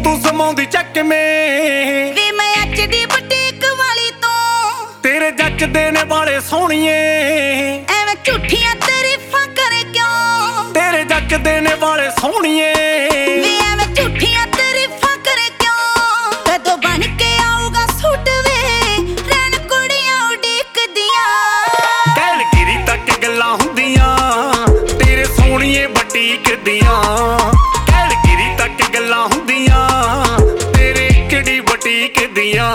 ਤੂੰ ਸਮਾਉਂਦੀ ਚੱਕਵੇਂ ਵੇ ਮੈਂ HD boutique ਵਾਲੀ ਤੋਂ ਤੇਰੇ ਜੱਚਦੇ ਨੇ ਵਾਲੇ ਸੋਹਣੀਏ ਐਵੇਂ ਝੂਠੀਆਂ ਤਾਰੀਫਾਂ ਕਰੇ ਕਿਉਂ ਤੇਰੇ ਜੱਚਦੇ ਨੇ ਵਾਲੇ ਸੋਹਣੀਏ ਵੇ ਐਵੇਂ ਝੂਠੀਆਂ ਤਾਰੀਫਾਂ ਕਰੇ ਕਿਉਂ ਕਦੋਂ ਬਣ ਕੇ ਆਊਗਾ ਸੂਟ ਵੇ ਰਹਿਣ ਕੁੜੀਆਂ ਉਡੀਕਦੀਆਂ ਕਹਿਲਗਿਰੀ ਤੱਕ ਗੱਲਾਂ ਹੁੰਦੀਆਂ ਤੇਰੇ ਸੋਹਣੀਏ ਬੁਟੀਕ ਦੀਆਂ ਕਹਿਲਗਿਰੀ ਤੱਕ ਗੱਲਾਂ ਹੁੰਦੀਆਂ ਤੇਰੇ ਕਿਹੜੀ ਬੁਟੀਕ ਦੀਆਂ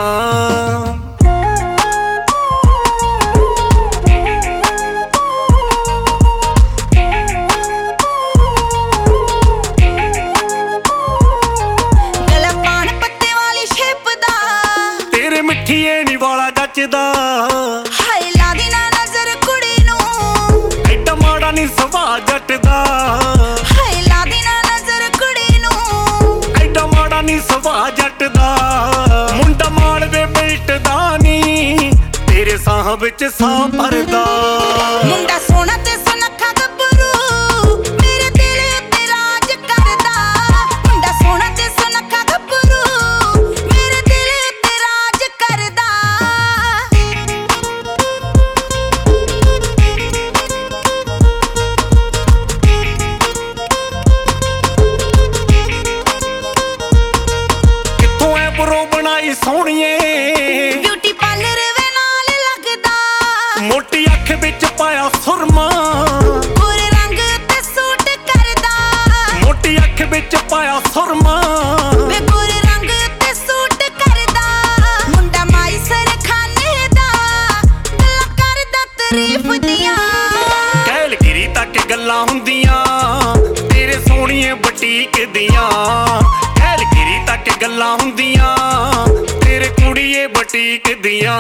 ਮਿੱਠੀਏ ਨੀ ਵਾਲਾ ਜੱਚਦਾ ਹਾਏ ਲਾ ਦੀ ਨਾ ਨਜ਼ਰ ਕੁੜੀ ਨੂੰ ਐਡਾ ਮਾੜਾ ਨੀ ਸੁਭਾਅ ਜੱਟ ਦਾ ਹਾਏ ਲਾ ਦੀ ਨਾ ਨਜ਼ਰ ਕੁੜੀ ਨੂੰ ਐਡਾ ਮਾੜਾ ਨੀ ਸੁਭਾਅ ਜੱਟ ਦਾ ਮੁੰਡਾ ਮਾਲਵੇ ਬਿਲਟ ਦਾ ਨੀ ਤੇਰੇ ਸਾਹ ਵਿੱਚ ਸਾਹ ਭਰਦਾ ਮੁੰਡਾ ਸੋਹਣਾ ਤੇ ਸੁਨੱਖਾ ਗੱਭਰੂ ਮੇਰੇ ਦਿਲ ਉੱਤੇ ਰਾਜ ਕਰਦਾ ਮੁੰਡਾ ਸੋਹਣਾ ਤੇ ਸੁਨੱਖਾ ਗੱਭਰੂ ਮੇਰੇ ਦਿਲ ਉੱਤੇ ਰਾਜ ਕਰਦਾ ਕਿੱਥੋਂ ਐ ਬਰੋ ਬਣਾਈ ਸੋਹਣੀਏ ਬਿਊਟੀ ਪਾਰਲਰ ਵੇ ਨਾਲ ਲੱਗਦਾ ਮੋਟੀ ਅੱਖ ਵਿੱਚ ਪਾਇਆ ਸੁਰਮਾ ਗੋਰੇ ਰੰਗ ਤੇ ਸੂਟ ਕਰਦਾ ਮੋਟੀ ਅੱਖ ਵਿੱਚ ਪਾਇਆ ਸੁਰਮਾ ਵੇ ਗੋਰੇ ਰੰਗ ਤੇ ਸੂਟ ਕਰਦਾ ਮੁੰਡਾ ਮਾਈ ਸਰਖਾਨੇ ਦਾ ਗੱਲਾਂ ਕਰਦਾ ਤਾਰੀਫ ਦੀਆਂ ਕਹਿਲਗਿਰੀ ਤੱਕ ਗੱਲਾਂ ਹੁੰਦੀਆਂ ਤੇਰੇ ਸੋਹਣੀਏ ਬੁਟੀਕ ਦੀਆਂ ਕਹਿਲਗਿਰੀ ਤੱਕ ਗੱਲਾਂ ਹੁੰਦੀਆਂ ਤੇਰੇ ਕੁੜੀਏ ਬੁਟੀਕ ਦੀਆਂ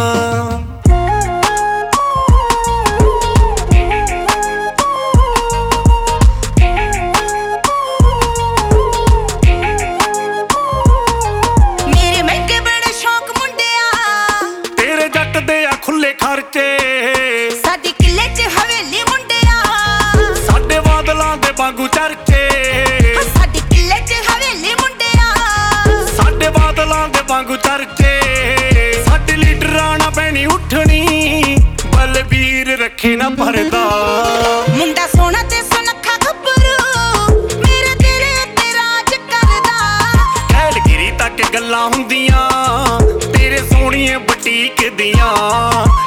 ਮੇਰੇ ਮਹਿੰਗੇ ਬੜੇ ਸ਼ੌਕ ਮੁੰਡਿਆ ਤੇਰੇ ਜੱਟ ਦੇ ਆ ਖੁੱਲੇ ਖਰਚੇ ਸਾਡੀ ਕਿੱਲੇ 'ਚ ਹਵੇਲੀ ਮੁੰਡਿਆ ਸਾਡੇ ਬਾਦਲਾਂ ਦੇ ਵਾਂਗੂ ਚਰਚੇ ਸਾਡੀ ਕਿੱਲੇ 'ਚ ਹਵੇਲੀ ਮੁੰਡਿਆ ਸਾਡੇ ਬਾਦਲਾਂ ਦੇ ਵਾਂਗੂ ਚਰਚੇ ਸਾਡੇ ਲੀਡਰਾਂ ਨਾ ਪੈਣੀ ਉੱਠਣੀ ਬਲਬੀਰ ਰੱਖੇ ਨਾ ਪਰਦਾ ਮੁੰਡਾ ਸੋਹਣਾ ਤੇ ਸੁਨੱਖਾ ਗੱਭਰੂ ਮੇਰੇ ਦਿਲ ਉੱਤੇ ਰਾਜ ਕਰਦਾ ਕਹਿਲਗਿਰੀ ਤੱਕ ਗੱਲਾਂ ਹੁੰਦੀਆਂ ਤੇਰੇ ਸੋਹਣੀਏ ਬੁਟੀਕ ਦੀਆਂ